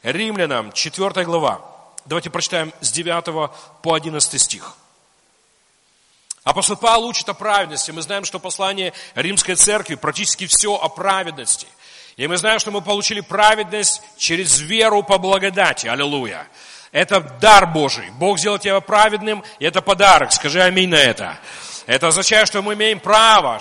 Римлянам, 4 глава. Давайте прочитаем с 9 по 11 стих. Апостол Павел учит о праведности. Мы знаем, что послание Римской церкви практически все о праведности. И мы знаем, что мы получили праведность через веру по благодати. Аллилуйя. Это дар Божий. Бог сделал тебя праведным, и это подарок. Скажи аминь на это. Это означает, что мы имеем право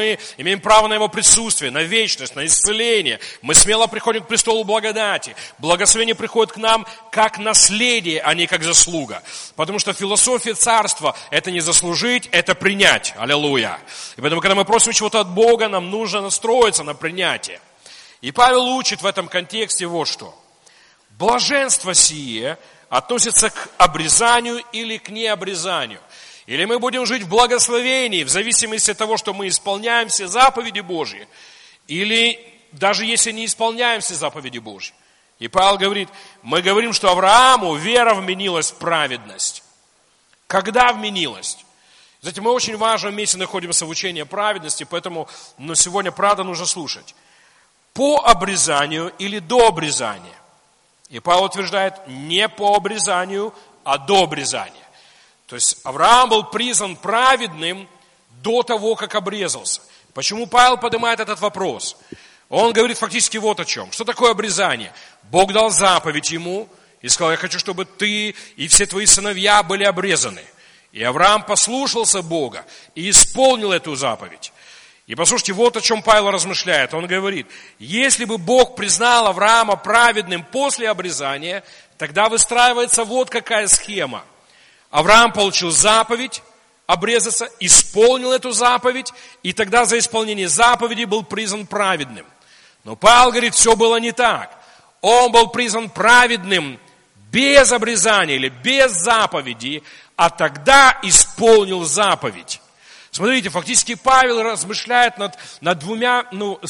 на Его присутствие, на вечность, на исцеление. Мы смело приходим к престолу благодати. Благословение приходит к нам как наследие, а не как заслуга. Потому что философия царства – это не заслужить, это принять. Аллилуйя. И поэтому, когда мы просим чего-то от Бога, нам нужно настроиться на принятие. И Павел учит в этом контексте вот что. Блаженство сие относится к обрезанию или к необрезанию. Или мы будем жить в благословении, в зависимости от того, что мы исполняем все заповеди Божьи, или даже если не исполняем все заповеди Божьи. И Павел говорит, мы говорим, что Аврааму вера вменилась в праведность. Когда вменилась? Знаете, мы в очень важном месте находимся в учении праведности, поэтому сегодня, правда, нужно слушать. По обрезанию или до обрезания. И Павел утверждает, не по обрезанию, а до обрезания. То есть Авраам был признан праведным до того, как обрезался. Почему Павел поднимает этот вопрос? Он говорит фактически вот о чем. Что такое обрезание? Бог дал заповедь ему и сказал, я хочу, чтобы ты и все твои сыновья были обрезаны. И Авраам послушался Бога и исполнил эту заповедь. И послушайте, вот о чем Павел размышляет. Он говорит, если бы Бог признал Авраама праведным после обрезания, тогда выстраивается вот какая схема. Авраам получил заповедь обрезаться, исполнил эту заповедь, и тогда за исполнение заповеди был признан праведным. Но Павел говорит, все было не так. Он был признан праведным без обрезания или без заповеди, а тогда исполнил заповедь. Смотрите, фактически Павел размышляет над двумя,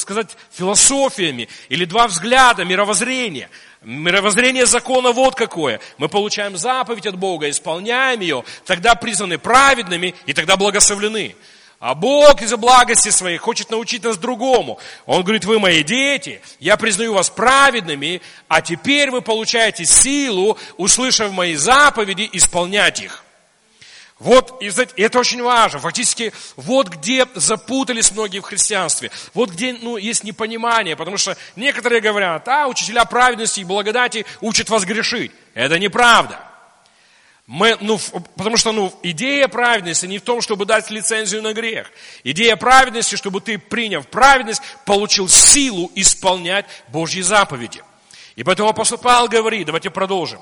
философиями или два взгляда мировоззрения. Мировоззрение закона вот какое. Мы получаем заповедь от Бога, исполняем ее, тогда признаны праведными и тогда благословлены. А Бог из-за благости своей хочет научить нас другому. Он говорит, вы мои дети, я признаю вас праведными, а теперь вы получаете силу, услышав мои заповеди, исполнять их. Вот, и это очень важно. Фактически, вот где запутались многие в христианстве. Вот где, есть непонимание. Потому что некоторые говорят, учителя праведности и благодати учат вас грешить. Это неправда. Потому что, идея праведности не в том, чтобы дать лицензию на грех. Идея праведности, чтобы ты, приняв праведность, получил силу исполнять Божьи заповеди. И поэтому апостол Павел говорит, давайте продолжим.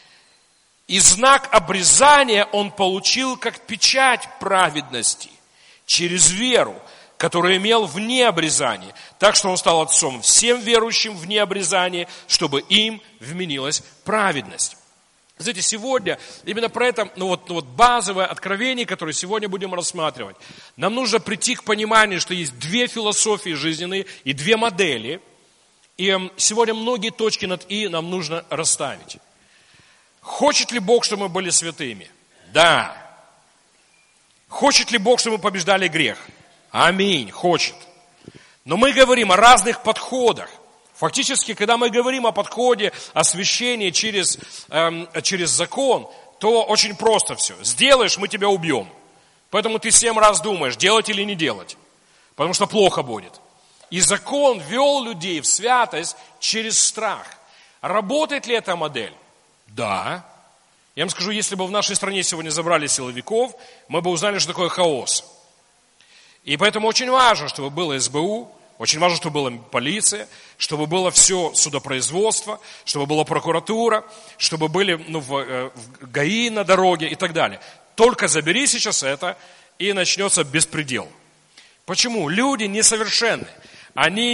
И знак обрезания он получил как печать праведности через веру, которую имел вне обрезания. Так что он стал отцом всем верующим вне обрезания, чтобы им вменилась праведность. Знаете, сегодня именно про это, базовое откровение, которое сегодня будем рассматривать. Нам нужно прийти к пониманию, что есть две философии жизненные и две модели. И сегодня многие точки над «и» нам нужно расставить. Хочет ли Бог, чтобы мы были святыми? Да. Хочет ли Бог, чтобы мы побеждали грех? Аминь, хочет. Но мы говорим о разных подходах. Фактически, когда мы говорим о подходе освящения через закон, то очень просто все. Сделаешь, мы тебя убьем. Поэтому ты 7 раз думаешь, делать или не делать. Потому что плохо будет. И закон вел людей в святость через страх. Работает ли эта модель? Да. Я вам скажу, если бы в нашей стране сегодня забрали силовиков, мы бы узнали, что такое хаос. И поэтому очень важно, чтобы было СБУ, очень важно, чтобы была полиция, чтобы было все судопроизводство, чтобы была прокуратура, чтобы были в ГАИ на дороге и так далее. Только забери сейчас это, и начнется беспредел. Почему? Люди несовершенны. Они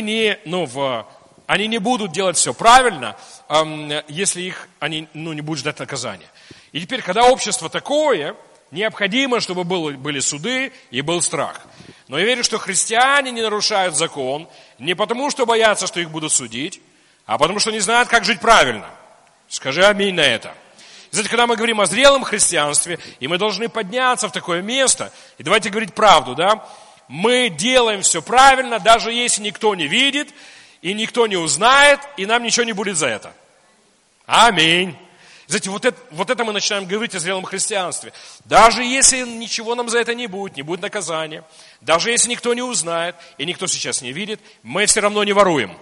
не будут делать все правильно, если они не будут ждать наказания. И теперь, когда общество такое, необходимо, чтобы были суды и был страх. Но я верю, что христиане не нарушают закон не потому, что боятся, что их будут судить, а потому, что не знают, как жить правильно. Скажи аминь на это. Знаете, когда мы говорим о зрелом христианстве, и мы должны подняться в такое место, и давайте говорить правду, да, мы делаем все правильно, даже если никто не видит, и никто не узнает, и нам ничего не будет за это. Аминь. Знаете, вот это мы начинаем говорить о зрелом христианстве. Даже если ничего нам за это не будет наказания, даже если никто не узнает, и никто сейчас не видит, мы все равно не воруем.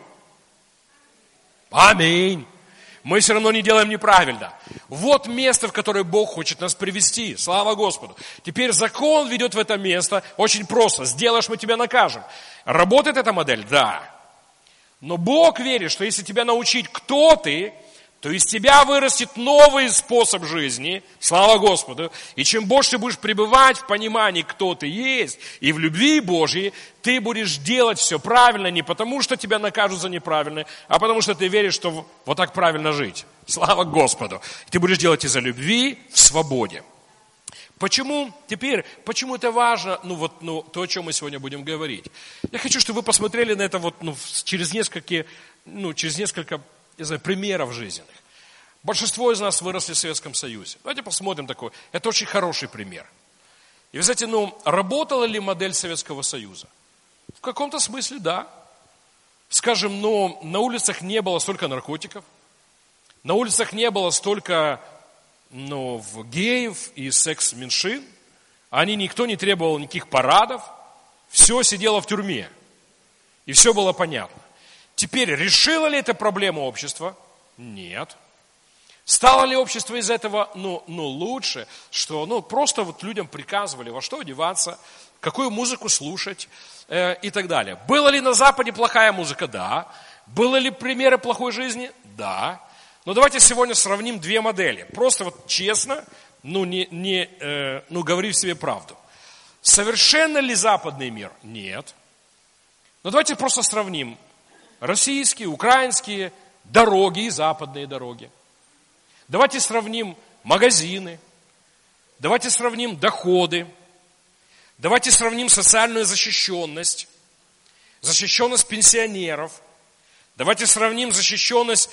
Аминь. Мы все равно не делаем неправильно. Вот место, в которое Бог хочет нас привести. Слава Господу. Теперь закон ведет в это место очень просто. Сделаешь, мы тебя накажем. Работает эта модель? Да. Но Бог верит, что если тебя научить, кто ты, то из тебя вырастет новый способ жизни, слава Господу. И чем больше ты будешь пребывать в понимании, кто ты есть, и в любви Божьей, ты будешь делать все правильно, не потому что тебя накажут за неправильное, а потому что ты веришь, что вот так правильно жить. Слава Господу. Ты будешь делать из-за любви в свободе. Почему это важно, то, о чем мы сегодня будем говорить? Я хочу, чтобы вы посмотрели на это через несколько примеров жизненных. Большинство из нас выросли в Советском Союзе. Давайте посмотрим такой. Это очень хороший пример. И вы знаете, работала ли модель Советского Союза? В каком-то смысле да. Скажем, на улицах не было столько наркотиков, на улицах не было столько геев и секс-меньшин, никто не требовал никаких парадов, все сидело в тюрьме, и все было понятно. Теперь, решило ли это проблему общества? Нет. Стало ли общество из этого, лучше, что, просто людям приказывали, во что одеваться, какую музыку слушать и так далее. Была ли на Западе плохая музыка? Да. Были ли примеры плохой жизни? Да. Но давайте сегодня сравним две модели. Просто честно, говорив себе правду. Совершенно ли западный мир? Нет. Но давайте просто сравним российские, украинские дороги и западные дороги. Давайте сравним магазины. Давайте сравним доходы. Давайте сравним социальную защищенность. Защищенность пенсионеров. Давайте сравним защищенность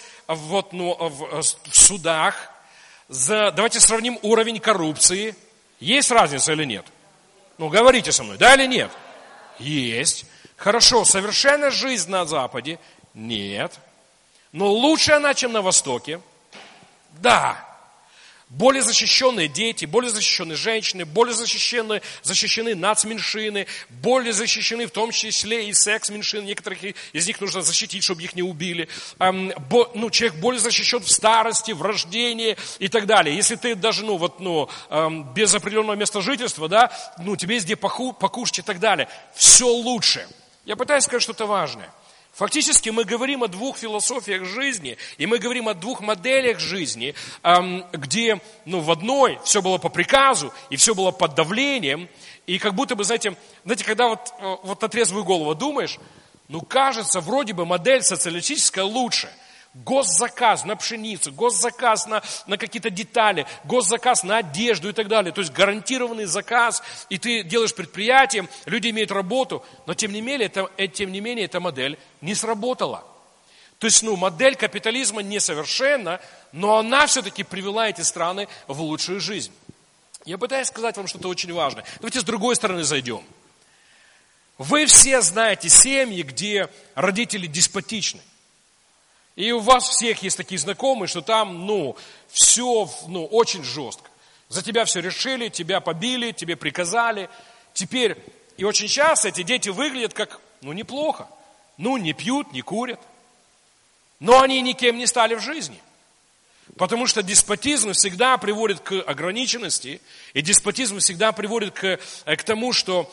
в судах. Давайте сравним уровень коррупции. Есть разница или нет? Говорите со мной, да или нет? Есть. Хорошо, совершенная жизнь на Западе? Нет. Но лучше она, чем на Востоке? Да. Более защищенные дети, более защищенные женщины, более защищены нацменьшины, более защищены в том числе и секс-меньшины. Некоторых из них нужно защитить, чтобы их не убили. Человек более защищен в старости, в рождении и так далее. Если ты даже без определенного места жительства, тебе есть где покушать и так далее. Все лучше. Я пытаюсь сказать что-то важное. Фактически мы говорим о двух философиях жизни, и мы говорим о двух моделях жизни, где в одной все было по приказу, и все было под давлением, и как будто бы, знаете, когда на трезвую голову думаешь, кажется, вроде бы модель социалистическая лучше. Госзаказ на пшеницу, госзаказ на какие-то детали, госзаказ на одежду и так далее. То есть гарантированный заказ, и ты делаешь предприятие, люди имеют работу, но тем не менее эта модель не сработала. То есть модель капитализма несовершенна, но она все-таки привела эти страны в лучшую жизнь. Я пытаюсь сказать вам что-то очень важное. Давайте с другой стороны зайдем. Вы все знаете семьи, где родители деспотичны. И у вас всех есть такие знакомые, что там, все, очень жестко. За тебя все решили, тебя побили, тебе приказали. Теперь, и очень часто эти дети выглядят как, неплохо. Не пьют, не курят. Но они никем не стали в жизни. Потому что деспотизм всегда приводит к ограниченности, и деспотизм всегда приводит к тому, что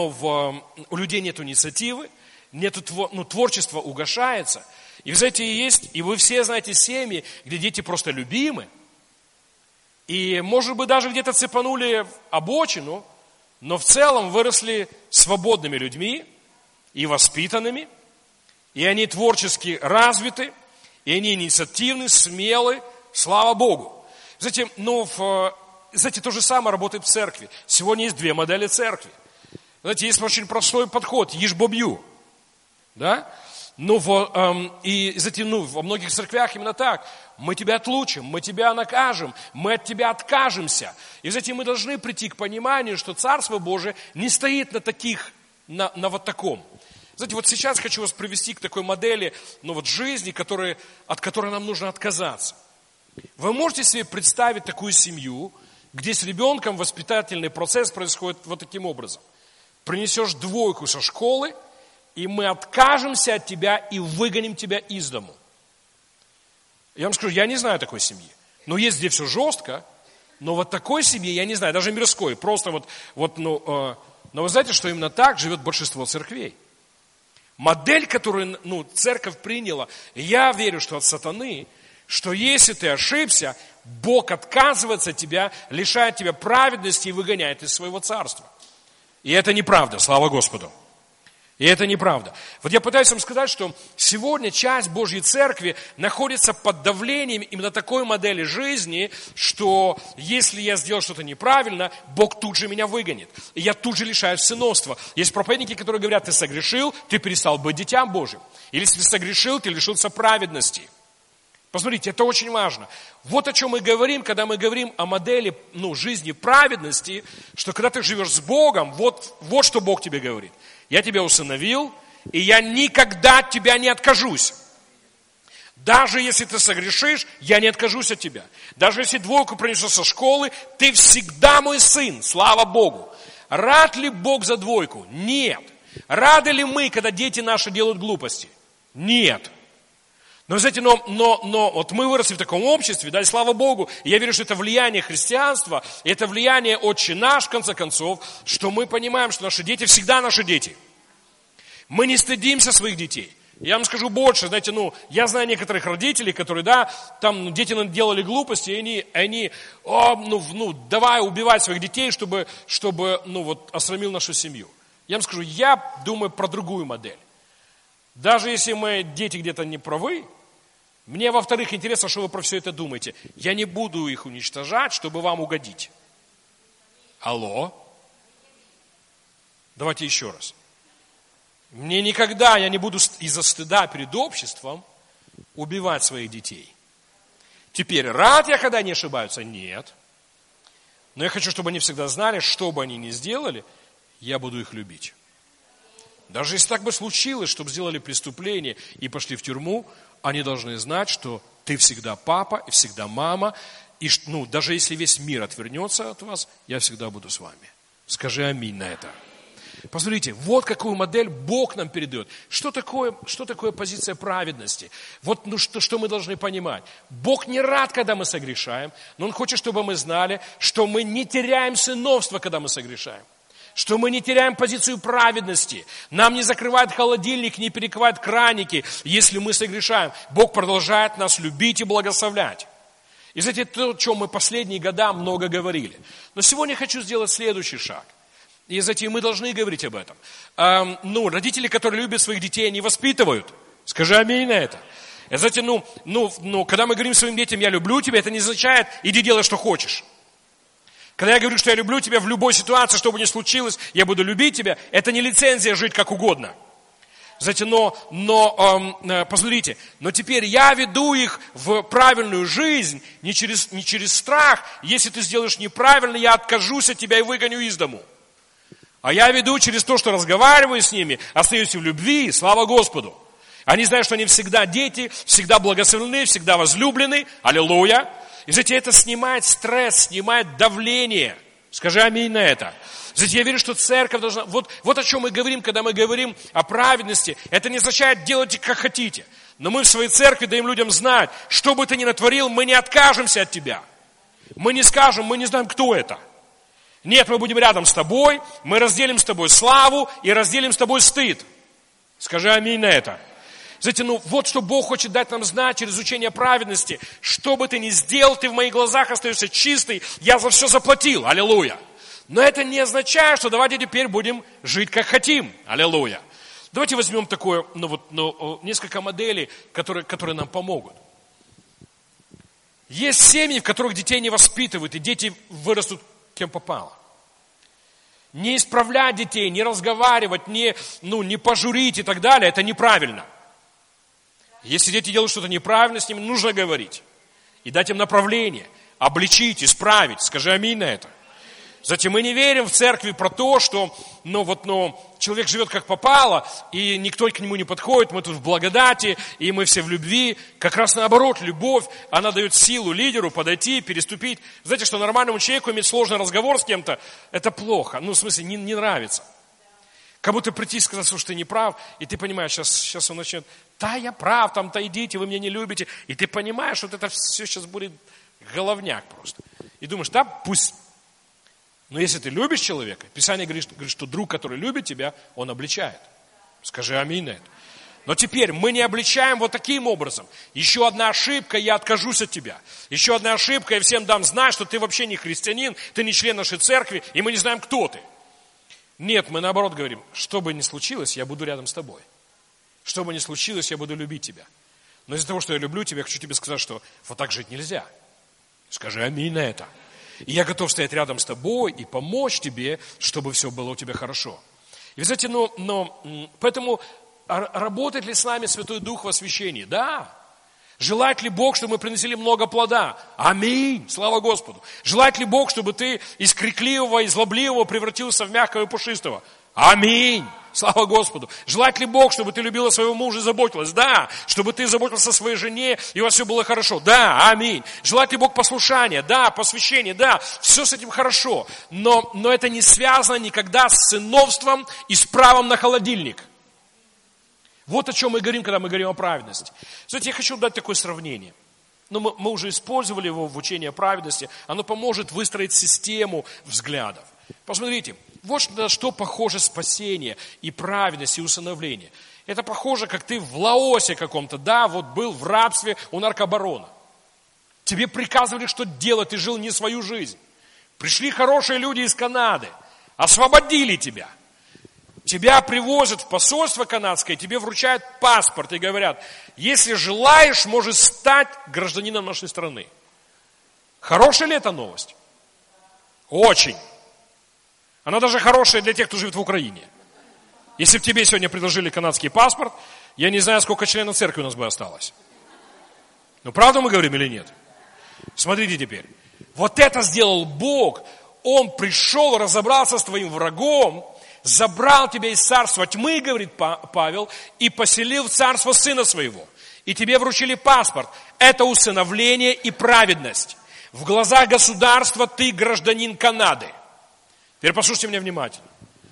у людей нет инициативы, творчество угошается. И вы знаете, и вы все знаете семьи, где дети просто любимы. И, может быть, даже где-то цепанули обочину, но в целом выросли свободными людьми и воспитанными. И они творчески развиты, и они инициативны, смелы, слава Богу. Знаете, то же самое работает в церкви. Сегодня есть две модели церкви. Знаете, есть очень простой подход, ешь-бобью. Да? И во многих церквях именно так. Мы тебя отлучим, мы тебя накажем, мы от тебя откажемся. И затем мы должны прийти к пониманию, что Царство Божие не стоит на вот таком. Знаете, вот сейчас хочу вас привести к такой модели, жизни, от которой нам нужно отказаться. Вы можете себе представить такую семью, где с ребенком воспитательный процесс происходит вот таким образом. Принесешь 2 со школы, и мы откажемся от тебя и выгоним тебя из дому. Я вам скажу, я не знаю такой семьи. Но есть где все жестко, но вот такой семьи я не знаю, даже мирской. Просто но вы знаете, что именно так живет большинство церквей. Модель, которую церковь приняла, я верю, что от сатаны, что если ты ошибся, Бог отказывается от тебя, лишает тебя праведности и выгоняет из своего царства. И это неправда, слава Господу. И это неправда. Вот я пытаюсь вам сказать, что сегодня часть Божьей Церкви находится под давлением именно такой модели жизни, что если я сделал что-то неправильно, Бог тут же меня выгонит. И я тут же лишаюсь сыновства. Есть проповедники, которые говорят, ты согрешил, ты перестал быть дитям Божьим. Или если ты согрешил, ты лишился праведности. Посмотрите, это очень важно. Вот о чем мы говорим, когда мы говорим о модели жизни праведности, что когда ты живешь с Богом, вот что Бог тебе говорит. Я тебя усыновил, и я никогда от тебя не откажусь. Даже если ты согрешишь, я не откажусь от тебя. Даже если 2 принесешь со школы, ты всегда мой сын, слава Богу. Рад ли Бог за 2? Нет. Рады ли мы, когда дети наши делают глупости? Нет. Но, знаете, но вот мы выросли в таком обществе, да, и слава Богу, и я верю, что это влияние христианства, и это влияние Отче наш, в конце концов, что мы понимаем, что наши дети всегда наши дети. Мы не стыдимся своих детей. Я вам скажу больше, знаете, я знаю некоторых родителей, которые, да, там дети делали глупости, и они давай убивать своих детей, чтобы осрамил нашу семью. Я вам скажу, я думаю про другую модель. Даже если мои дети где-то не правы, мне, во-вторых, интересно, что вы про все это думаете. Я не буду их уничтожать, чтобы вам угодить. Алло? Давайте еще раз. Я не буду из-за стыда перед обществом убивать своих детей. Теперь, рад я, когда они ошибаются? Нет. Но я хочу, чтобы они всегда знали, что бы они ни сделали, я буду их любить. Даже если так бы случилось, чтобы сделали преступление и пошли в тюрьму, они должны знать, что ты всегда папа и всегда мама. И даже если весь мир отвернется от вас, я всегда буду с вами. Скажи аминь на это. Посмотрите, вот какую модель Бог нам передает. Что такое позиция праведности? Вот что мы должны понимать. Бог не рад, когда мы согрешаем, но Он хочет, чтобы мы знали, что мы не теряем сыновство, когда мы согрешаем. Что мы не теряем позицию праведности. Нам не закрывает холодильник, не перекрывает краники, если мы согрешаем. Бог продолжает нас любить и благословлять. И знаете, то, о чем мы последние года много говорили. Но сегодня я хочу сделать следующий шаг. И знаете, мы должны говорить об этом. Родители, которые любят своих детей, они воспитывают. Скажи аминь на это. И знаете, когда мы говорим своим детям, я люблю тебя, это не означает, иди делай, что хочешь. Когда я говорю, что я люблю тебя в любой ситуации, что бы ни случилось, я буду любить тебя, это не лицензия жить как угодно. Знаете, посмотрите, но теперь я веду их в правильную жизнь, не через страх. Если ты сделаешь неправильно, я откажусь от тебя и выгоню из дому. А я веду через то, что разговариваю с ними, остаюсь в любви, слава Господу. Они знают, что они всегда дети, всегда благословлены, всегда возлюблены. Аллилуйя. И знаете, это снимает стресс, снимает давление. Скажи аминь на это. Знаете, я верю, что церковь должна... Вот о чем мы говорим, когда мы говорим о праведности. Это не означает делайте, как хотите. Но мы в своей церкви даем людям знать, что бы ты ни натворил, мы не откажемся от тебя. Мы не скажем, мы не знаем, кто это. Нет, мы будем рядом с тобой, мы разделим с тобой славу и разделим с тобой стыд. Скажи аминь на это. Знаете, вот что Бог хочет дать нам знать через учение праведности. Что бы ты ни сделал, ты в моих глазах остаешься чистый, я за все заплатил. Аллилуйя. Но это не означает, что давайте теперь будем жить как хотим. Аллилуйя. Давайте возьмем такое, несколько моделей, которые нам помогут. Есть семьи, в которых детей не воспитывают, и дети вырастут кем попало. Не исправлять детей, не разговаривать, не пожурить и так далее, это неправильно. Если дети делают что-то неправильно, с ними нужно говорить. И дать им направление, обличить, исправить. Скажи аминь на это. Затем мы не верим в церкви про то, что человек живет как попало, и никто к нему не подходит, мы тут в благодати, и мы все в любви. Как раз наоборот, любовь, она дает силу лидеру подойти, переступить. Знаете, что нормальному человеку иметь сложный разговор с кем-то, это плохо, в смысле, не нравится. Как будто прийти и сказать, слушай, ты не прав, и ты понимаешь, сейчас он начнет, да, я прав, там-то идите, вы меня не любите. И ты понимаешь, вот это все сейчас будет головняк просто. И думаешь, да, пусть. Но если ты любишь человека, Писание говорит, что друг, который любит тебя, он обличает. Скажи аминь на это. Но теперь мы не обличаем вот таким образом. Еще одна ошибка, я откажусь от тебя. Еще одна ошибка, я всем дам знать, что ты вообще не христианин, ты не член нашей церкви, и мы не знаем, кто ты. Нет, мы наоборот говорим, что бы ни случилось, я буду рядом с тобой. Что бы ни случилось, я буду любить тебя. Но из-за того, что я люблю тебя, хочу тебе сказать, что вот так жить нельзя. Скажи аминь на это. И я готов стоять рядом с тобой и помочь тебе, чтобы все было у тебя хорошо. И вы знаете, поэтому работает ли с нами Святой Дух в освящении? Да. Желает ли Бог, чтобы мы приносили много плода? Аминь. Слава Господу. Желает ли Бог, чтобы ты из крикливого, из злобливого превратился в мягкого и пушистого? Аминь. Слава Господу. Желает ли Бог, чтобы ты любила своего мужа и заботилась? Да. Чтобы ты заботился о своей жене, и у вас все было хорошо? Да. Аминь. Желает ли Бог послушания? Да. Посвящения? Да. Все с этим хорошо. Но это не связано никогда с сыновством и с правом на холодильник. Вот о чем мы говорим, когда мы говорим о праведности. Знаете, я хочу дать такое сравнение. Мы уже использовали его в учении о праведности. Оно поможет выстроить систему взглядов. Посмотрите, вот на что похоже спасение и праведность, и усыновление. Это похоже, как ты в Лаосе каком-то, да, вот был в рабстве у наркобарона. Тебе приказывали, что делать, ты жил не свою жизнь. Пришли хорошие люди из Канады, освободили тебя. Тебя привозят в посольство канадское, тебе вручают паспорт и говорят, если желаешь, можешь стать гражданином нашей страны. Хорошая ли это новость? Очень. Она даже хорошая для тех, кто живет в Украине. Если бы тебе сегодня предложили канадский паспорт, я не знаю, сколько членов церкви у нас бы осталось. Ну, правду мы говорим или нет? Смотрите теперь. Вот это сделал Бог. Он пришел, разобрался с твоим врагом, забрал тебя из царства тьмы, говорит Павел, и поселил в царство Сына Своего. И тебе вручили паспорт. Это усыновление и праведность. В глазах государства ты гражданин Канады. Теперь послушайте меня внимательно.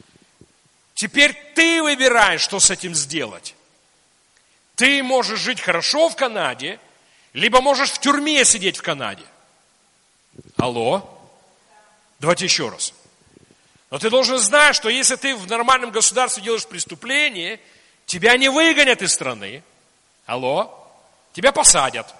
Теперь ты выбираешь, что с этим сделать. Ты можешь жить хорошо в Канаде, либо можешь в тюрьме сидеть в Канаде. Алло? Давайте еще раз. Но ты должен знать, что если ты в нормальном государстве делаешь преступление, тебя не выгонят из страны. Алло? Тебя посадят.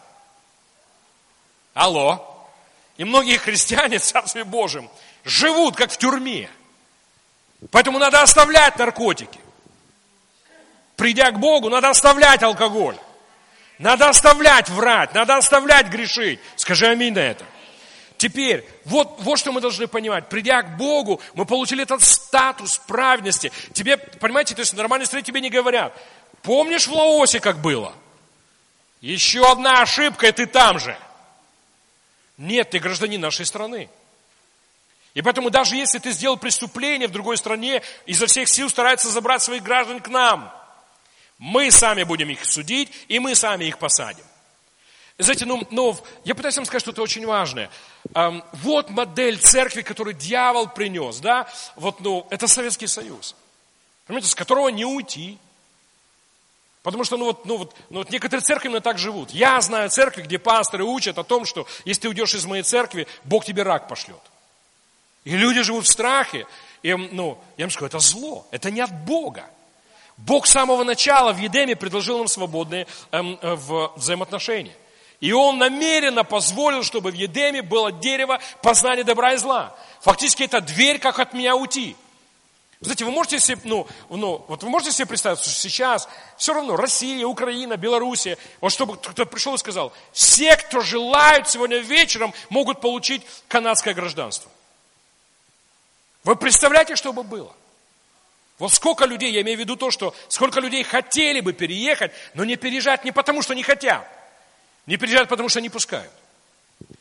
Алло? И многие христиане в Царстве Божьем живут как в тюрьме. Поэтому надо оставлять наркотики. Придя к Богу, надо оставлять алкоголь. Надо оставлять врать, надо оставлять грешить. Скажи аминь на это. Теперь, вот что мы должны понимать. Придя к Богу, мы получили этот статус праведности. Тебе, понимаете, то есть в нормальной стране тебе не говорят. Помнишь в Лаосе, как было? Еще одна ошибка, и ты там же. Нет, ты гражданин нашей страны. И поэтому даже если ты сделал преступление в другой стране, изо всех сил стараются забрать своих граждан к нам. Мы сами будем их судить, и мы сами их посадим. Знаете, я пытаюсь вам сказать что-то очень важное. Вот модель церкви, которую дьявол принес, да? Это Советский Союз. Понимаете, с которого не уйти. Потому что, некоторые церкви именно так живут. Я знаю церкви, где пасторы учат о том, что если ты уйдешь из моей церкви, Бог тебе рак пошлет. И люди живут в страхе. И, я им скажу, это зло, это не от Бога. Бог с самого начала в Едеме предложил нам свободные взаимоотношения. И Он намеренно позволил, чтобы в Едеме было дерево познания добра и зла. Фактически это дверь, как от меня уйти. Знаете, вы можете себе, вы можете себе представить, что сейчас все равно Россия, Украина, Белоруссия, вот чтобы кто-то пришел и сказал, все, кто желают сегодня вечером, могут получить канадское гражданство. Вы представляете, что бы было? Вот сколько людей, я имею в виду то, что сколько людей хотели бы переехать, но не переезжать не потому, что не хотят. Не переезжают, потому что не пускают.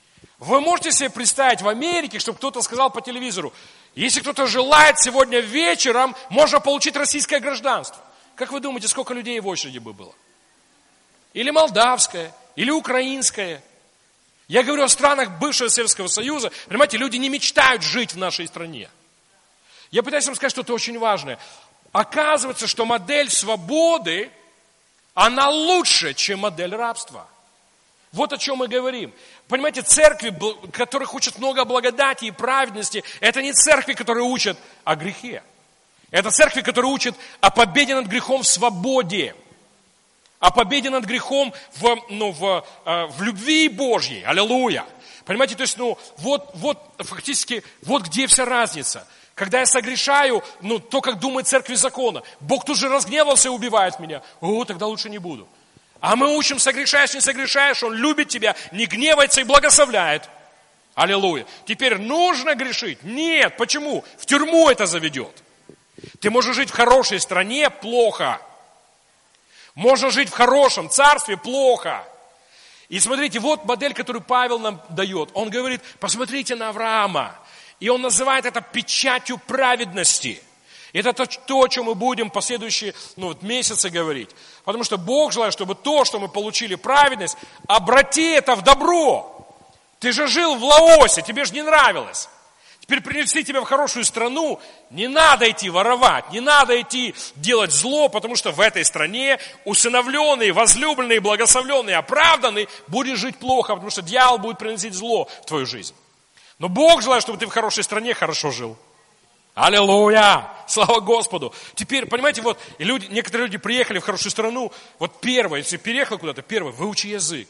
Вы можете себе представить в Америке, чтобы кто-то сказал по телевизору, если кто-то желает сегодня вечером, можно получить российское гражданство. Как вы думаете, сколько людей в очереди бы было? Или молдавское, или украинское. Я говорю о странах бывшего Советского Союза. Понимаете, люди не мечтают жить в нашей стране. Я пытаюсь вам сказать что-то очень важное. Оказывается, что модель свободы, она лучше, чем модель рабства. Вот о чем мы говорим. Понимаете, церкви, которых учат много благодати и праведности, это не церкви, которые учат о грехе. Это церкви, которые учат о победе над грехом в свободе. О победе над грехом в любви Божьей. Аллилуйя. Понимаете, то есть, фактически, вот где вся разница. Когда я согрешаю, то, как думает церковь закона. Бог тут же разгневался и убивает меня. Тогда лучше не буду. А мы учим, согрешаешь, не согрешаешь, Он любит тебя, не гневается и благословляет. Аллилуйя. Теперь нужно грешить? Нет. Почему? В тюрьму это заведет. Ты можешь жить в хорошей стране – плохо. Можно жить в хорошем царстве – плохо. И смотрите, вот модель, которую Павел нам дает. Он говорит, посмотрите на Авраама. И он называет это печатью праведности. Это то, о чем мы будем в последующие месяцы говорить. Потому что Бог желает, чтобы то, что мы получили праведность, обрати это в добро. Ты же жил в Лаосе, тебе же не нравилось. Теперь принесли тебя в хорошую страну, не надо идти воровать, не надо идти делать зло, потому что в этой стране усыновленный, возлюбленный, благословленный, оправданный будет жить плохо, потому что дьявол будет приносить зло в твою жизнь. Но Бог желает, чтобы ты в хорошей стране хорошо жил. Аллилуйя! Слава Господу! Теперь, понимаете, некоторые люди приехали в хорошую страну, первое, если переехал куда-то, первое, выучи язык.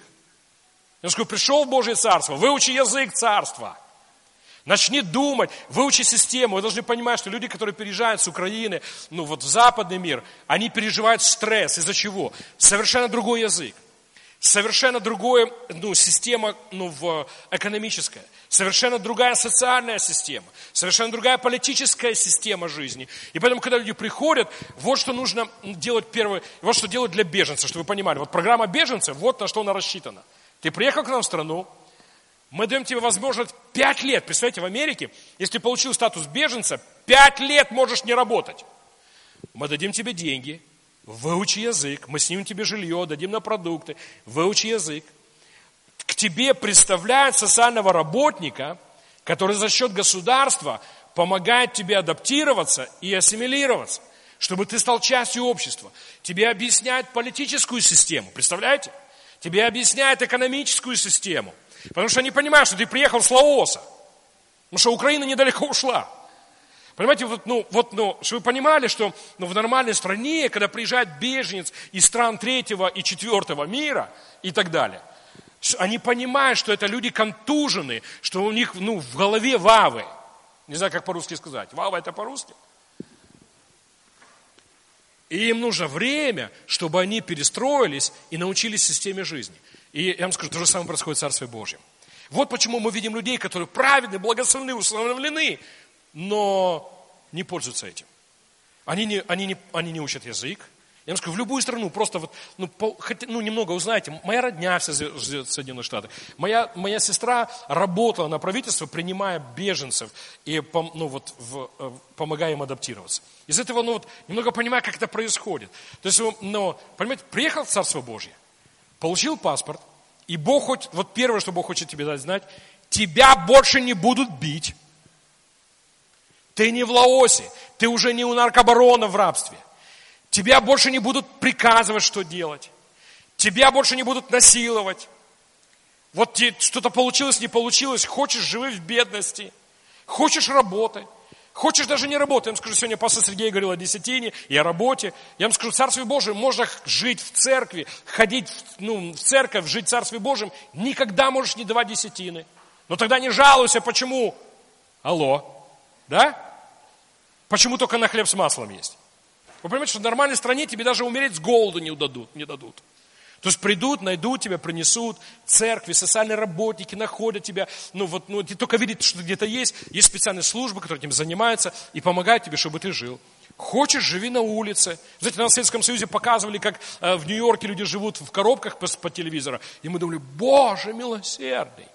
Я скажу, пришел в Божье Царство, выучи язык Царства. Начни думать, выучи систему. Вы должны понимать, что люди, которые переезжают с Украины, в западный мир, они переживают стресс. Из-за чего? Совершенно другой язык. Совершенно другая система экономическая. Совершенно другая социальная система. Совершенно другая политическая система жизни. И поэтому, когда люди приходят, вот что нужно делать первое, вот что делать для беженцев, чтобы вы понимали. Программа беженцев, вот на что она рассчитана. Ты приехал к нам в страну, мы даем тебе возможность 5 лет. Представляете, в Америке, если ты получил статус беженца, 5 лет можешь не работать. Мы дадим тебе деньги, выучи язык, мы снимем тебе жилье, дадим на продукты, выучи язык. К тебе представляют социального работника, который за счет государства помогает тебе адаптироваться и ассимилироваться, чтобы ты стал частью общества. Тебе объясняют политическую систему, представляете? Тебе объясняют экономическую систему. Потому что они понимают, что ты приехал с Лаоса. Потому что Украина недалеко ушла. Понимаете, чтобы вы понимали, что в нормальной стране, когда приезжает беженец из стран 3-го и 4-го мира и так далее, они понимают, что это люди контужены, что у них в голове вавы. Не знаю, как по-русски сказать. Вава это по-русски? И им нужно время, чтобы они перестроились и научились системе жизни. И я вам скажу, то же самое происходит в Царстве Божьем. Вот почему мы видим людей, которые праведны, благословены, усыновлены, но не пользуются этим. Они не учат язык. Я вам скажу, в любую страну просто немного узнаете. Моя родня вся живет в Соединенных Штатах. Моя сестра работала на правительство, принимая беженцев и помогая им адаптироваться. Из этого немного понимаю, как это происходит. То есть, понимаете, приехал в Царство Божье, получил паспорт, и Бог первое, что Бог хочет тебе дать знать, тебя больше не будут бить. Ты не в Лаосе, ты уже не у наркобарона в рабстве. Тебя больше не будут приказывать, что делать. Тебя больше не будут насиловать. Что-то получилось, не получилось. Хочешь, живи в бедности. Хочешь, работай. Хочешь, даже не работай. Я вам скажу, сегодня пастор Сергей говорил о десятине и о работе. Я вам скажу, в Царстве Божьем можно жить в церкви, ходить в церковь, жить в Царстве Божьем. Никогда можешь не давать десятины. Но тогда не жалуйся, почему? Алло. Да? Почему только на хлеб с маслом есть? Вы понимаете, что в нормальной стране тебе даже умереть с голоду не дадут. То есть придут, найдут тебя, принесут, церкви, социальные работники находят тебя. Ты только видят, что где-то есть специальные службы, которые этим занимаются и помогают тебе, чтобы ты жил. Хочешь, живи на улице. Знаете, на Советском Союзе показывали, как в Нью-Йорке люди живут в коробках по телевизору. И мы думали, Боже милосердный.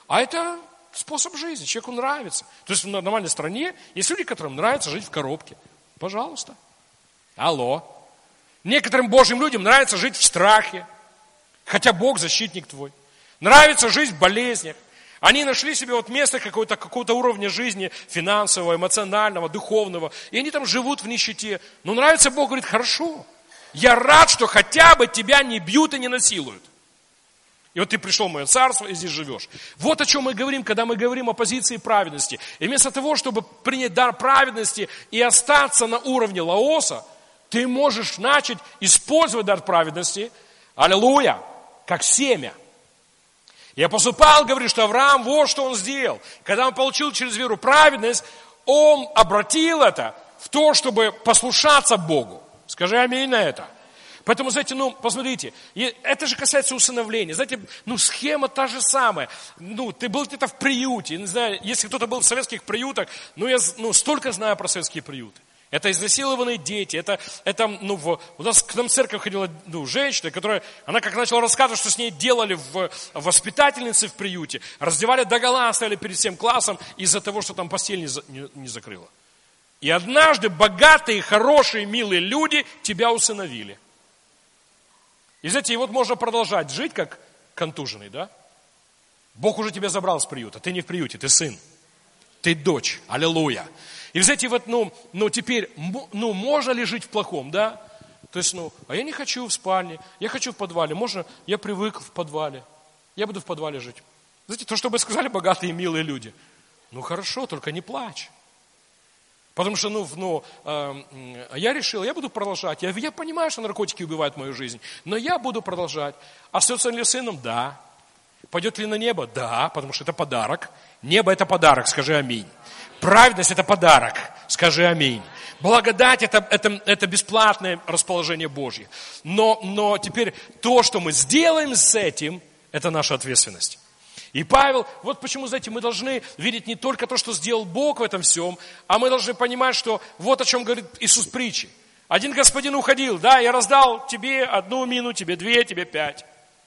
А это способ жизни, человеку нравится. То есть в нормальной стране есть люди, которым нравится жить в коробке. Пожалуйста. Алло. Некоторым Божьим людям нравится жить в страхе, хотя Бог защитник твой. Нравится жить в болезнях. Они нашли себе вот место какого-то уровня жизни финансового, эмоционального, духовного, и они там живут в нищете. Но нравится Бог, говорит, хорошо. Я рад, что хотя бы тебя не бьют и не насилуют. И вот ты пришел в мое царство и здесь живешь. Вот о чем мы говорим, когда мы говорим о позиции праведности. И вместо того, чтобы принять дар праведности и остаться на уровне Лаоса, ты можешь начать использовать дар праведности, аллилуйя, как семя. И апостол Павел говорит, что Авраам, вот что он сделал. Когда он получил через веру праведность, он обратил это в то, чтобы послушаться Богу. Скажи аминь на это. Поэтому, знаете, посмотрите, это же касается усыновления. Знаете, схема та же самая. Ты был где-то в приюте, не знаю, если кто-то был в советских приютах, я столько знаю про советские приюты. Это изнасилованные дети, у нас к нам в церковь ходила женщина, которая, она как начала рассказывать, что с ней делали в воспитательнице в приюте, раздевали догола, оставили перед всем классом из-за того, что там постель не закрыла. И однажды богатые, хорошие, милые люди тебя усыновили. И знаете, и вот можно продолжать жить как контуженный, да? Бог уже тебя забрал с приюта, ты не в приюте, ты сын, ты дочь, аллилуйя. И, знаете, теперь, можно ли жить в плохом, да? То есть, а я не хочу в спальне, я хочу в подвале. Можно, я привык в подвале, я буду в подвале жить. Знаете, то, что бы сказали богатые, милые люди. Хорошо, только не плачь. Потому что, я решил, я буду продолжать. Я понимаю, что наркотики убивают мою жизнь, но я буду продолжать. Остается ли сыном? Да. Пойдет ли на небо? Да, потому что это подарок. Небо – это подарок, скажи аминь. Праведность – это подарок, скажи аминь. Благодать – это бесплатное расположение Божье. Но теперь то, что мы сделаем с этим, это наша ответственность. И Павел, вот почему, знаете, мы должны видеть не только то, что сделал Бог в этом всем, а мы должны понимать, что вот о чем говорит Иисус в притче. Один господин уходил, да, я раздал тебе 1 мину, тебе 2, тебе 5.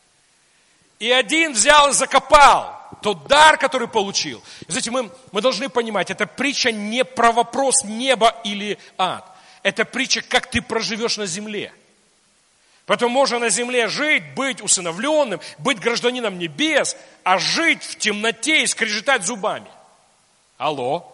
И один взял и закопал тот дар, который получил. И, знаете, мы должны понимать, эта притча не про вопрос неба или ад. Это притча, как ты проживешь на земле. Поэтому можно на земле жить, быть усыновленным, быть гражданином небес, а жить в темноте и скрежетать зубами. Алло.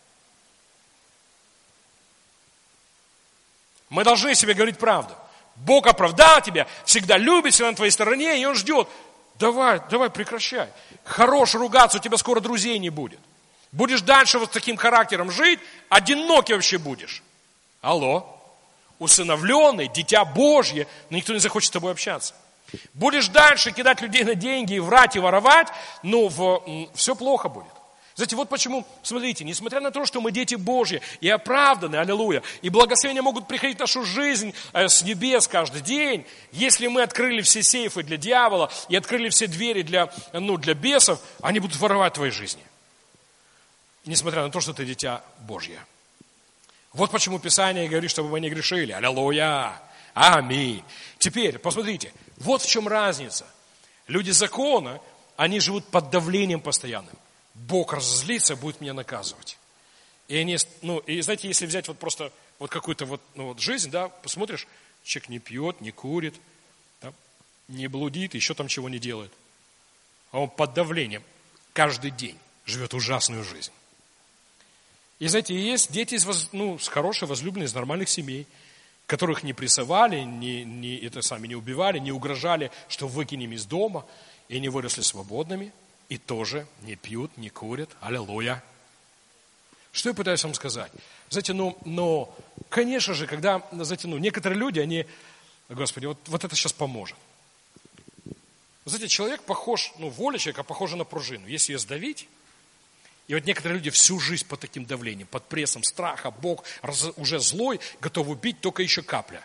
Мы должны себе говорить правду. Бог оправдал тебя, всегда любит, всегда на твоей стороне, и Он ждет. Давай, прекращай. Хорош ругаться, у тебя скоро друзей не будет. Будешь дальше вот с таким характером жить, одинокий вообще будешь. Алло. Усыновленный, дитя Божье, но никто не захочет с тобой общаться. Будешь дальше кидать людей на деньги и врать, и воровать, все плохо будет. Знаете, вот почему, смотрите, несмотря на то, что мы дети Божьи и оправданы, аллилуйя, и благословения могут приходить в нашу жизнь с небес каждый день, если мы открыли все сейфы для дьявола и открыли все двери для бесов, они будут воровать в твоей жизни. Несмотря на то, что ты дитя Божье. Вот почему Писание говорит, чтобы мы не грешили. Аллилуйя! Аминь! Теперь, посмотрите, вот в чем разница. Люди закона, они живут под давлением постоянным. Бог разозлится, будет меня наказывать. И они, и знаете, если взять вот просто вот какую-то жизнь, да, посмотришь, человек не пьет, не курит, да, не блудит, еще там чего не делает. А он под давлением каждый день живет ужасную жизнь. И знаете, есть дети с хорошей, возлюбленной, из нормальных семей, которых не прессовали, не убивали, не угрожали, что выкинем из дома, и они выросли свободными, и тоже не пьют, не курят. Аллилуйя. Что я пытаюсь вам сказать? Знаете, конечно же, когда, знаете, некоторые люди, они, Господи, вот это сейчас поможет. Знаете, человек похож, воля человека похожа на пружину. Если ее сдавить, и вот некоторые люди всю жизнь под таким давлением, под прессом страха, Бог уже злой, готов убить, только еще капля.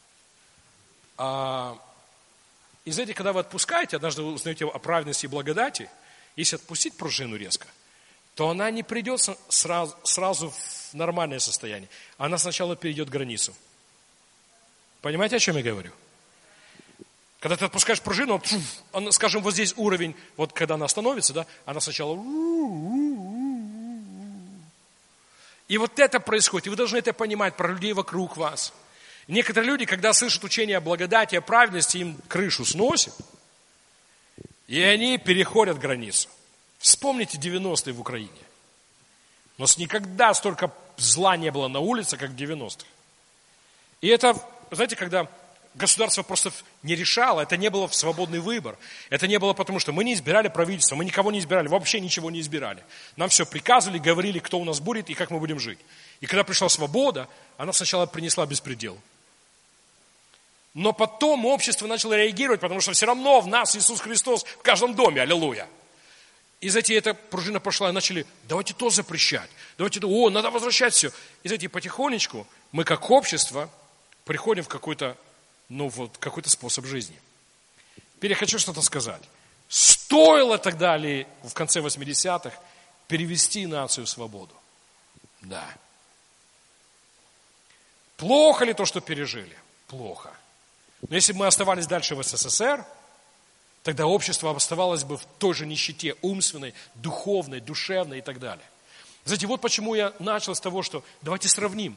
И знаете, когда вы отпускаете, однажды вы узнаете о праведности и благодати, если отпустить пружину резко, то она не придет сразу в нормальное состояние. Она сначала перейдет границу. Понимаете, о чем я говорю? Когда ты отпускаешь пружину, она, скажем, вот здесь уровень, вот когда она становится, да, она сначала... И вот это происходит, и вы должны это понимать про людей вокруг вас. Некоторые люди, когда слышат учение о благодати, о праведности, им крышу сносит, и они переходят границу. Вспомните 90-е в Украине. У нас никогда столько зла не было на улице, как в 90-х. И это, знаете, когда государство просто не решало, это не было свободный выбор. Это не было потому, что мы не избирали правительство, мы никого не избирали, вообще ничего не избирали. Нам все приказывали, говорили, кто у нас будет и как мы будем жить. И когда пришла свобода, она сначала принесла беспредел. Но потом общество начало реагировать, потому что все равно в нас Иисус Христос в каждом доме, аллилуйя. И знаете, эта пружина пошла, и начали, давайте то запрещать, давайте то, надо возвращать все. И знаете, потихонечку мы как общество приходим в какой-то способ жизни. Теперь я хочу что-то сказать. Стоило тогда ли в конце 80-х перевести нацию в свободу? Да. Плохо ли то, что пережили? Плохо. Но если бы мы оставались дальше в СССР, тогда общество оставалось бы в той же нищете умственной, духовной, душевной и так далее. Знаете, вот почему я начал с того, что давайте сравним.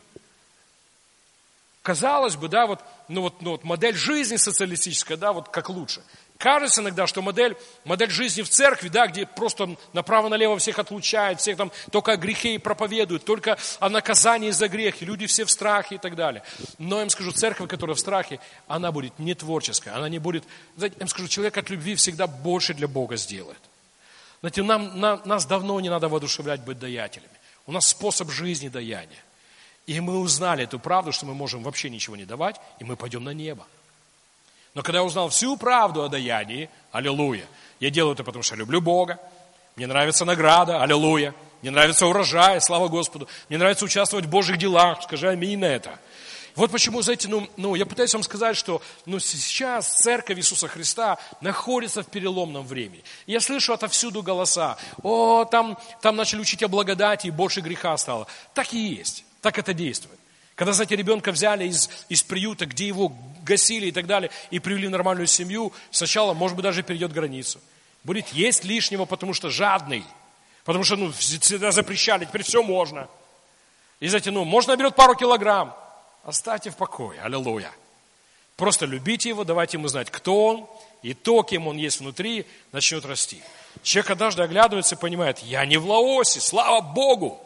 Казалось бы, да, вот модель жизни социалистическая, да, вот как лучше. Кажется иногда, что модель жизни в церкви, да, где просто направо-налево всех отлучают, всех там только о грехе и проповедуют, только о наказании за грех, и люди все в страхе и так далее. Но я им скажу, церковь, которая в страхе, она будет не творческая, она не будет, знаете, я им скажу, человек от любви всегда больше для Бога сделает. Знаете, нас давно не надо воодушевлять быть даятелями. У нас способ жизни даяния. И мы узнали эту правду, что мы можем вообще ничего не давать, и мы пойдем на небо. Но когда я узнал всю правду о даянии, аллилуйя, я делаю это, потому что я люблю Бога, мне нравится награда, аллилуйя, мне нравится урожай, слава Господу, мне нравится участвовать в Божьих делах, скажи аминь на это. Вот почему, знаете, я пытаюсь вам сказать, что сейчас церковь Иисуса Христа находится в переломном времени. Я слышу отовсюду голоса, там начали учить о благодати, и больше греха стало. Так и есть, так это действует. Когда, знаете, ребенка взяли из приюта, где его гасили и так далее, и привели в нормальную семью, сначала, может быть, даже перейдет границу. Будет есть лишнего, потому что жадный. Потому что, всегда запрещали, теперь все можно. И, знаете, можно берет пару килограмм. Оставьте в покое, аллилуйя. Просто любите его, давайте ему знать, кто он, и то, кем он есть внутри, начнет расти. Человек однажды оглядывается и понимает, я не в Лаосе, слава Богу.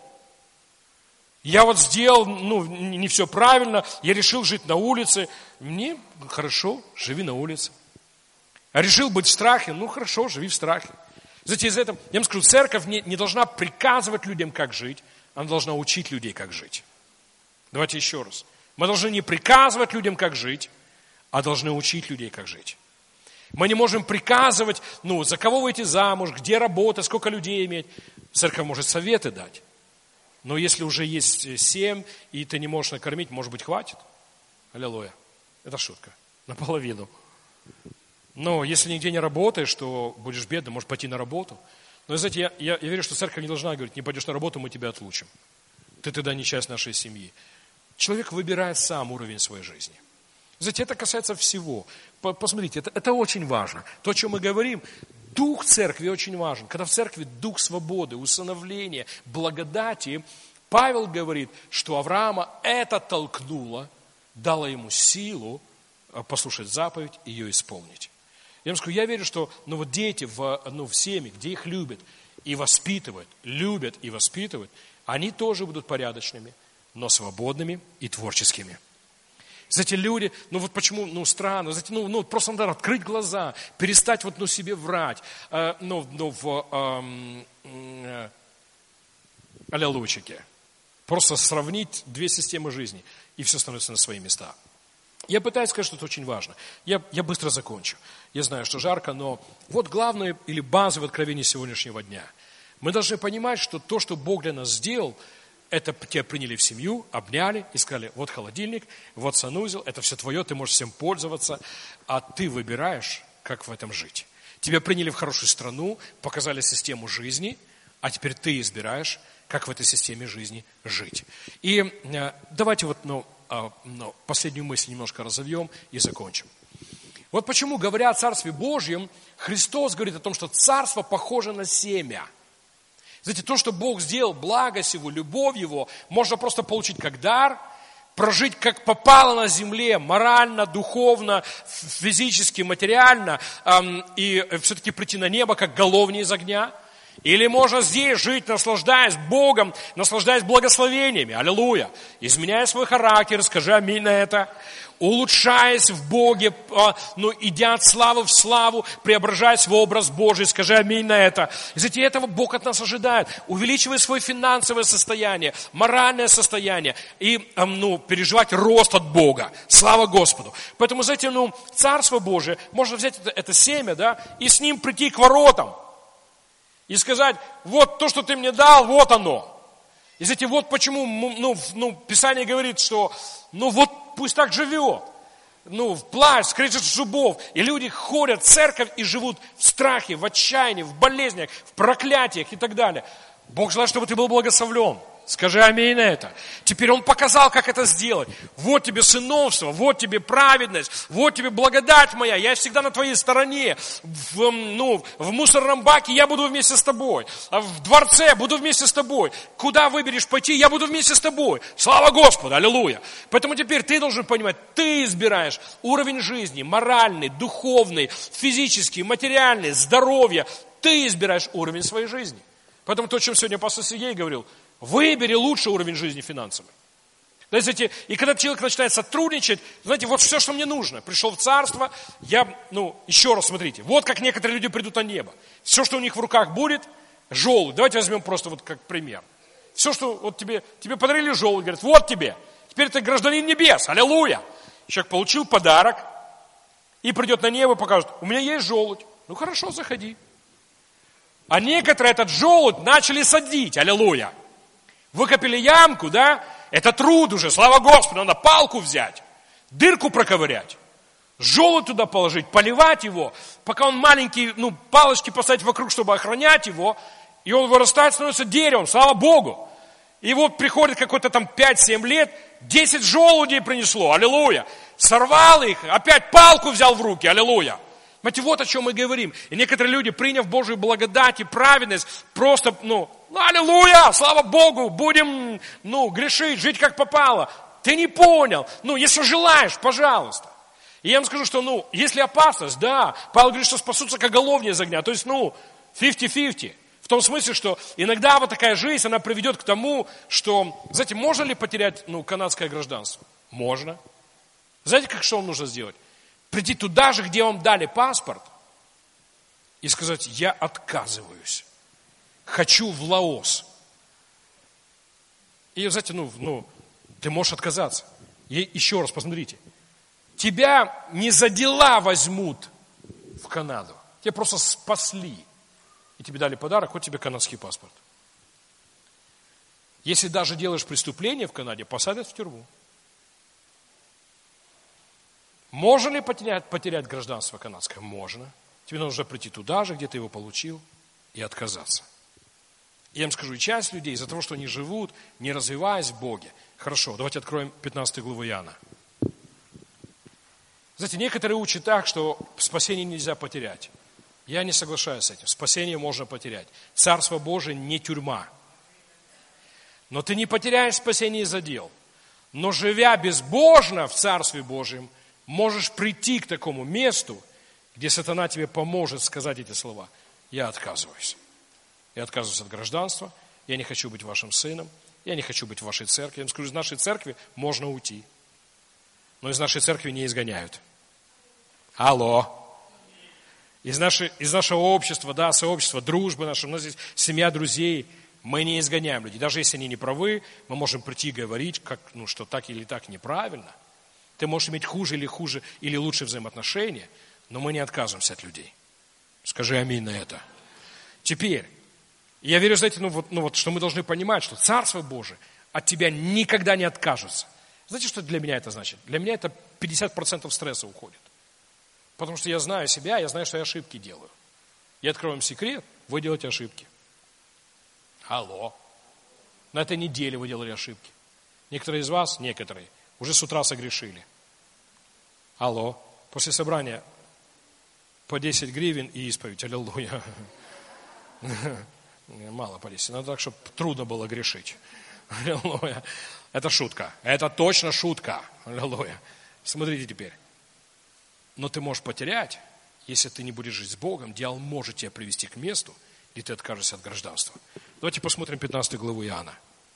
Я вот сделал, не все правильно, я решил жить на улице. Мне хорошо, живи на улице. А решил быть в страхе, хорошо, живи в страхе. Знаете, из этого, я вам скажу, церковь не должна приказывать людям, как жить, она должна учить людей, как жить. Давайте еще раз. Мы должны не приказывать людям, как жить, а должны учить людей, как жить. Мы не можем приказывать, за кого выйти замуж, где работать, сколько людей иметь. Церковь может советы дать. Но если уже есть 7, и ты не можешь накормить, может быть, хватит? Аллилуйя. Это шутка. Наполовину. Но если нигде не работаешь, то будешь бедным, можешь пойти на работу. Но, знаете, я верю, что церковь не должна говорить, не пойдешь на работу, мы тебя отлучим. Ты тогда не часть нашей семьи. Человек выбирает сам уровень своей жизни. Знаете, это касается всего. Посмотрите, это очень важно. То, о чем мы говорим, дух церкви очень важен. Когда в церкви дух свободы, усыновления, благодати, Павел говорит, что Авраама это толкнуло, дало ему силу послушать заповедь и ее исполнить. Я вам скажу, я верю, что дети в семье, где их любят и воспитывают, любят и воспитывают, они тоже будут порядочными, но свободными и творческими. Знаете, люди, почему, странно, знаете, просто надо открыть глаза, перестать себе врать, аллилуйчики. Просто сравнить две системы жизни, и все становится на свои места. Я пытаюсь сказать, что это очень важно. Я быстро закончу. Я знаю, что жарко, но вот главное или базовое откровение сегодняшнего дня. Мы должны понимать, что то, что Бог для нас сделал, это тебя приняли в семью, обняли и сказали, вот холодильник, вот санузел, это все твое, ты можешь всем пользоваться, а ты выбираешь, как в этом жить. Тебя приняли в хорошую страну, показали систему жизни, а теперь ты избираешь, как в этой системе жизни жить. И давайте последнюю мысль немножко разовьем и закончим. Вот почему, говоря о Царстве Божьем, Христос говорит о том, что Царство похоже на семя. Знаете, то, что Бог сделал, благость Его, любовь Его, можно просто получить как дар, прожить как попало на земле, морально, духовно, физически, материально, и все-таки прийти на небо, как головни из огня. Или можно здесь жить, наслаждаясь Богом, наслаждаясь благословениями, аллилуйя, изменяя свой характер, скажи аминь на это, улучшаясь в Боге, идя от славы в славу, преображаясь в образ Божий, скажи аминь на это. Из-за этого Бог от нас ожидает, увеличивая свое финансовое состояние, моральное состояние и переживать рост от Бога. Слава Господу. Поэтому, знаете, Царство Божие, можно взять это семя, да, и с ним прийти к воротам. И сказать, вот то, что ты мне дал, вот оно. И знаете, вот почему, Писание говорит, что, вот пусть так живет. В плач, скрежет зубов. И люди ходят в церковь и живут в страхе, в отчаянии, в болезнях, в проклятиях и так далее. Бог желает, чтобы ты был благословлен. Скажи аминь на это. Теперь Он показал, как это сделать. Вот тебе сыновство, вот тебе праведность, вот тебе благодать моя. Я всегда на твоей стороне. В мусорном баке я буду вместе с тобой. А в дворце буду вместе с тобой. Куда выберешь пойти, я буду вместе с тобой. Слава Господу, аллилуйя. Поэтому теперь ты должен понимать, ты избираешь уровень жизни, моральный, духовный, физический, материальный, здоровье. Ты избираешь уровень своей жизни. Поэтому то, о чем сегодня пастор Сергей говорил, выбери лучший уровень жизни финансовый. Знаете, и когда человек начинает сотрудничать, знаете, вот все, что мне нужно. Пришел в царство, еще раз смотрите, вот как некоторые люди придут на небо. Все, что у них в руках будет, желудь. Давайте возьмем просто вот как пример. Все, что вот тебе подарили желудь, говорят, вот тебе. Теперь ты гражданин небес, аллилуйя. Человек получил подарок и придет на небо и покажет, у меня есть желудь. Ну хорошо, заходи. А некоторые этот желудь начали садить, аллилуйя. Выкопали ямку, да? Это труд уже, слава Господу, надо палку взять, дырку проковырять, желудь туда положить, поливать его, пока он маленький, палочки поставить вокруг, чтобы охранять его, и он вырастает, становится деревом, слава Богу. И вот приходит какой-то там 5-7 лет, 10 желудей принесло, аллилуйя. Сорвал их, опять палку взял в руки, аллилуйя. Знаете, вот о чем мы говорим. И некоторые люди, приняв Божию благодать и праведность, просто, аллилуйя, слава Богу, будем, грешить, жить как попало. Ты не понял. Если желаешь, пожалуйста. И я вам скажу, что, если опасность, да, Павел говорит, что спасутся как головни из огня. То есть, 50-50. В том смысле, что иногда вот такая жизнь, она приведет к тому, что, знаете, можно ли потерять, канадское гражданство? Можно. Знаете, что вам нужно сделать? Прийти туда же, где вам дали паспорт, и сказать, я отказываюсь. Хочу в Лаос. И, знаете, ты можешь отказаться. И еще раз посмотрите. Тебя не за дела возьмут в Канаду. Тебя просто спасли. И тебе дали подарок, вот тебе канадский паспорт. Если даже делаешь преступление в Канаде, посадят в тюрьму. Можно ли потерять гражданство канадское? Можно. Тебе нужно прийти туда же, где ты его получил, и отказаться. Я вам скажу, и часть людей из-за того, что они живут, не развиваясь в Боге. Хорошо, давайте откроем 15 главу Иоанна. Знаете, некоторые учат так, что спасение нельзя потерять. Я не соглашаюсь с этим. Спасение можно потерять. Царство Божие не тюрьма. Но ты не потеряешь спасение из-за дел. Но живя безбожно в Царстве Божьем, можешь прийти к такому месту, где сатана тебе поможет сказать эти слова. Я отказываюсь. Я отказываюсь от гражданства. Я не хочу быть вашим сыном. Я не хочу быть в вашей церкви. Я вам скажу, из нашей церкви можно уйти. Но из нашей церкви не изгоняют. Алло. Из нашего общества, да, сообщества, дружбы нашей, у нас здесь семья друзей, мы не изгоняем людей. Даже если они не правы, мы можем прийти и говорить, что так или так неправильно. Ты можешь иметь хуже, или лучше взаимоотношения, но мы не отказываемся от людей. Скажи аминь на это. Теперь, я верю, знаете, что мы должны понимать, что Царство Божие от тебя никогда не откажется. Знаете, что для меня это значит? Для меня это 50% стресса уходит. Потому что я знаю себя, я знаю, что я ошибки делаю. Я открою вам секрет, вы делаете ошибки. Алло. На этой неделе вы делали ошибки. Некоторые из вас, уже с утра согрешили. Алло. После собрания по 10 гривен и исповедь. Аллилуйя. Мало по 10. Но так, чтобы трудно было грешить. Аллилуйя. Это шутка. Это точно шутка. Аллилуйя. Смотрите теперь. Но ты можешь потерять, если ты не будешь жить с Богом. Дьявол может тебя привести к месту, где ты откажешься от гражданства. Давайте посмотрим 15 главу Иоанна.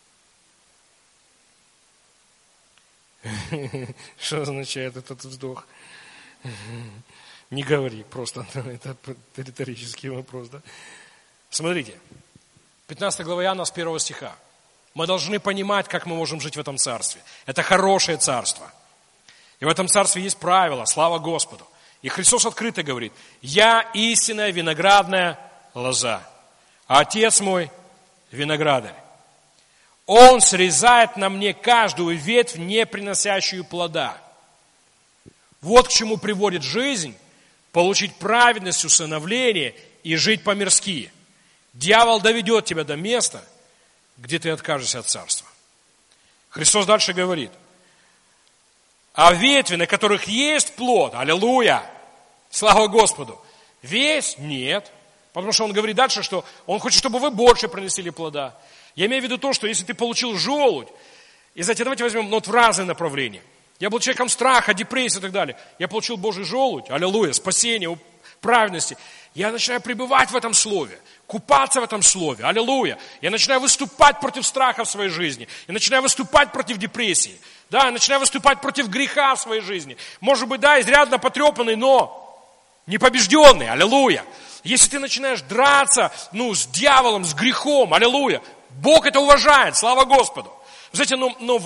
Что означает этот вздох? Не говори, просто это риторический вопрос. Да? Смотрите, 15 глава Иоанна с 1 стиха. Мы должны понимать, как мы можем жить в этом царстве. Это хорошее царство. И в этом царстве есть правила, слава Господу. И Христос открыто говорит: «Я истинная виноградная лоза, а Отец мой виноградарь. Он срезает на мне каждую ветвь, не приносящую плода». Вот к чему приводит жизнь: получить праведность, усыновление и жить по-мирски. Дьявол доведет тебя до места, где ты откажешься от царства. Христос дальше говорит: а ветви, на которых есть плод, аллилуйя, слава Господу, весь нет. Потому что он говорит дальше, что он хочет, чтобы вы больше приносили плода. Я имею в виду то, что если ты получил желудь, и знаете, давайте возьмем в разные направления. Я был человеком страха, депрессии и так далее. Я получил Божий желудь, аллилуйя, спасение, праведности. Я начинаю пребывать в этом слове, купаться в этом слове, аллилуйя. Я начинаю выступать против страха в своей жизни. Я начинаю выступать против депрессии. Да, я начинаю выступать против греха в своей жизни. Может быть, да, изрядно потрепанный, но непобежденный, аллилуйя. Если ты начинаешь драться, с дьяволом, с грехом, аллилуйя, Бог это уважает, слава Господу. Знаете,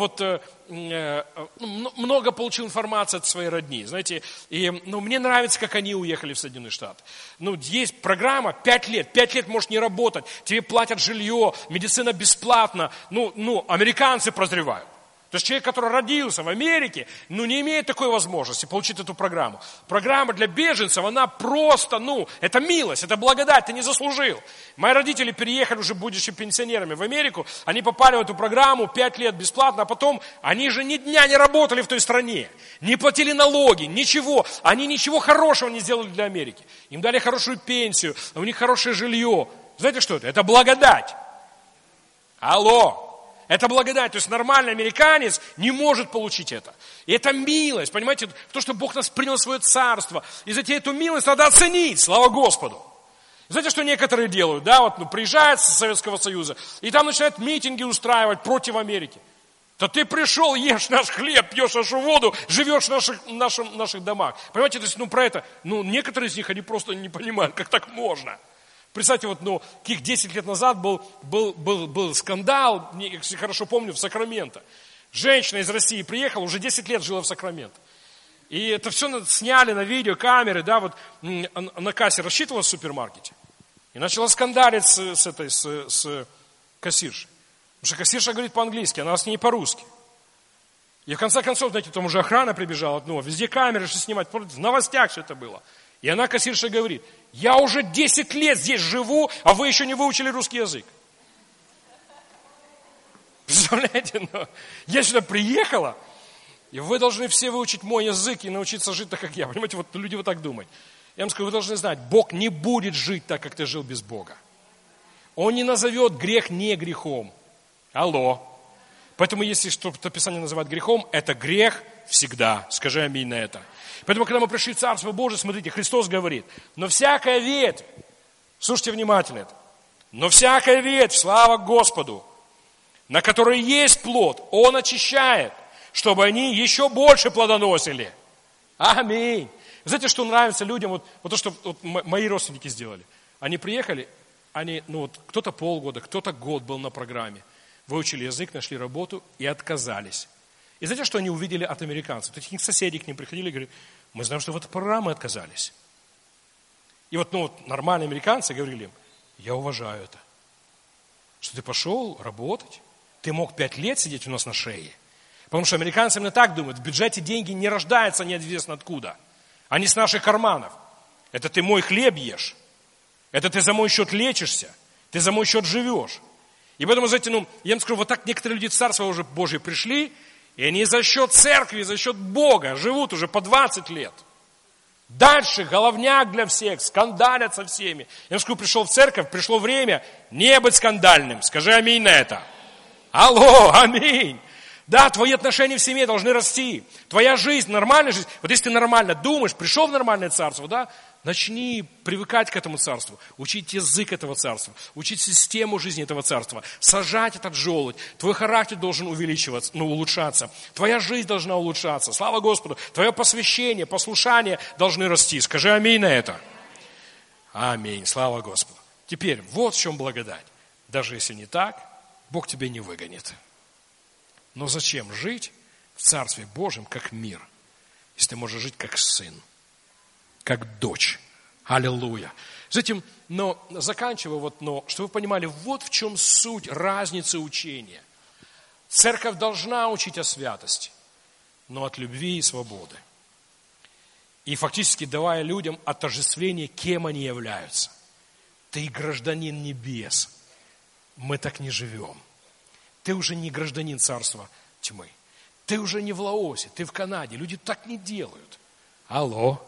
много получил информации от своей родни, знаете, и мне нравится, как они уехали в Соединенные Штаты. Есть программа 5 лет, 5 лет можешь не работать, тебе платят жилье, медицина бесплатна, американцы прозревают. То есть человек, который родился в Америке, не имеет такой возможности получить эту программу. Программа для беженцев, она просто, это милость, это благодать, ты не заслужил. Мои родители переехали уже, будучи пенсионерами, в Америку, они попали в эту программу 5 лет бесплатно, а потом они же ни дня не работали в той стране, не платили налоги, ничего. Они ничего хорошего не сделали для Америки. Им дали хорошую пенсию, у них хорошее жилье. Знаете, что это? Это благодать. Алло. Это благодать. То есть нормальный американец не может получить это. И это милость, понимаете, то, что Бог нас принял в свое царство. И за эту милость надо оценить, слава Господу. Знаете, что некоторые делают? Да, приезжают с Советского Союза, и там начинают митинги устраивать против Америки. Да ты пришел, ешь наш хлеб, пьешь нашу воду, живешь в наших домах. Понимаете, то есть, про это, некоторые из них, они просто не понимают, как так можно. Представьте, каких 10 лет назад был скандал, если хорошо помню, в Сакраменто. Женщина из России приехала, уже 10 лет жила в Сакраменто. И это все сняли на видео, камеры, да, на кассе рассчитывала в супермаркете. И начала скандалить с кассиршей. Потому что кассирша говорит по-английски, она с ней по-русски. И в конце концов, знаете, там уже охрана прибежала, везде камеры, что снимать, в новостях все это было. И она, кассирша, говорит: я уже 10 лет здесь живу, а вы еще не выучили русский язык. Представляете? Я сюда приехала, и вы должны все выучить мой язык и научиться жить так, как я. Понимаете, люди вот так думают. Я вам скажу, вы должны знать, Бог не будет жить так, как ты жил без Бога. Он не назовет грех не грехом. Алло. Поэтому, если что-то Писание называет грехом, это грех всегда. Скажи аминь на это. Поэтому, когда мы пришли в Царство Божие, смотрите, Христос говорит: но всякая ветвь, слушайте внимательно это, но всякая ветвь, слава Господу, на которой есть плод, Он очищает, чтобы они еще больше плодоносили. Аминь. Знаете, что нравится людям, то, что мои родственники сделали? Они приехали, кто-то полгода, кто-то год был на программе, выучили язык, нашли работу и отказались. И знаете, что они увидели от американцев? Таких соседей к ним приходили и говорят: мы знаем, что в этой программе отказались. И нормальные американцы говорили им: я уважаю это. Что ты пошел работать, ты мог 5 лет сидеть у нас на шее. Потому что американцы именно так думают: в бюджете деньги не рождаются неизвестно откуда. Они с наших карманов. Это ты мой хлеб ешь. Это ты за мой счет лечишься. Ты за мой счет живешь. И поэтому, знаете, я вам скажу, вот так некоторые люди в Царство уже Божие пришли, и они за счет церкви, за счет Бога живут уже по 20 лет. Дальше головняк для всех, скандалят со всеми. Я вам скажу, пришел в церковь, пришло время не быть скандальным. Скажи аминь на это. Алло, аминь. Да, твои отношения в семье должны расти. Твоя жизнь, нормальная жизнь. Вот если ты нормально думаешь, пришел в нормальное царство, да, начни привыкать к этому царству, учить язык этого царства, учить систему жизни этого царства, сажать этот желудь. Твой характер должен увеличиваться, улучшаться. Твоя жизнь должна улучшаться. Слава Господу. Твое посвящение, послушание должны расти. Скажи аминь на это. Аминь. Слава Господу. Теперь, вот в чем благодать. Даже если не так, Бог тебя не выгонит. Но зачем жить в Царстве Божьем, как мир, если ты можешь жить как сын, как дочь? Аллилуйя. Затем, заканчивая, чтобы вы понимали, вот в чем суть разницы учения. Церковь должна учить о святости, но от любви и свободы. И фактически давая людям отождествление, кем они являются. Ты гражданин небес. Мы так не живем. Ты уже не гражданин царства тьмы. Ты уже не в Лаосе, ты в Канаде. Люди так не делают. Алло.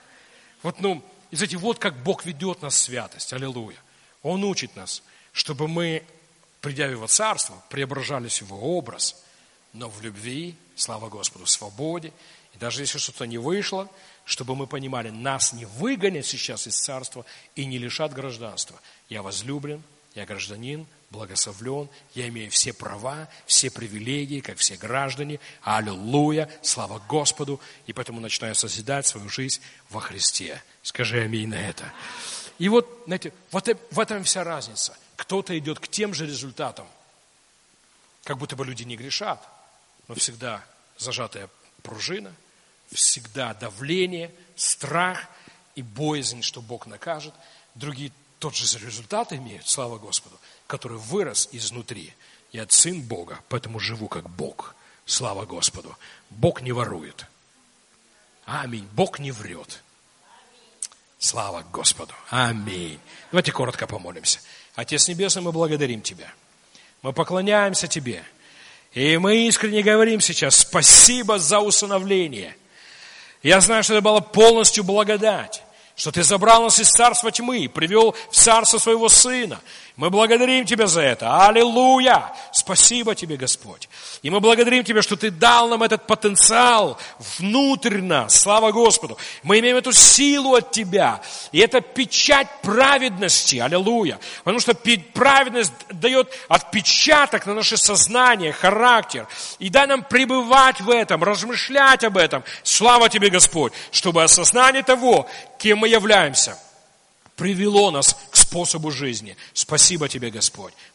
Вот как Бог ведет нас в святость. Аллилуйя. Он учит нас, чтобы мы, придя в Его царство, преображались в Его образ, но в любви, слава Господу, в свободе. И даже если что-то не вышло, чтобы мы понимали, нас не выгонят сейчас из царства и не лишат гражданства. Я возлюблен, я гражданин, благословлен, я имею все права, все привилегии, как все граждане. Аллилуйя, слава Господу. И поэтому начинаю созидать свою жизнь во Христе. Скажи аминь на это. И знаете, в этом вся разница. Кто-то идет к тем же результатам, как будто бы люди не грешат, но всегда зажатая пружина, всегда давление, страх и боязнь, что Бог накажет. Другие тот же результат имеют, слава Господу, который вырос изнутри. Я сын Бога, поэтому живу как Бог. Слава Господу. Бог не ворует. Аминь. Бог не врет. Слава Господу. Аминь. Давайте коротко помолимся. Отец Небесный, мы благодарим Тебя. Мы поклоняемся Тебе. И мы искренне говорим сейчас: спасибо за усыновление. Я знаю, что это была полностью благодать, что Ты забрал нас из царства тьмы и привел в царство Своего Сына. Мы благодарим Тебя за это. Аллилуйя! Спасибо Тебе, Господь. И мы благодарим Тебя, что Ты дал нам этот потенциал внутрь нас. Слава Господу. Мы имеем эту силу от Тебя. И это печать праведности. Аллилуйя. Потому что праведность дает отпечаток на наше сознание, характер. И дай нам пребывать в этом, размышлять об этом. Слава Тебе, Господь, чтобы осознание того, кем мы являемся, привело нас к способу жизни. Спасибо Тебе, Господь.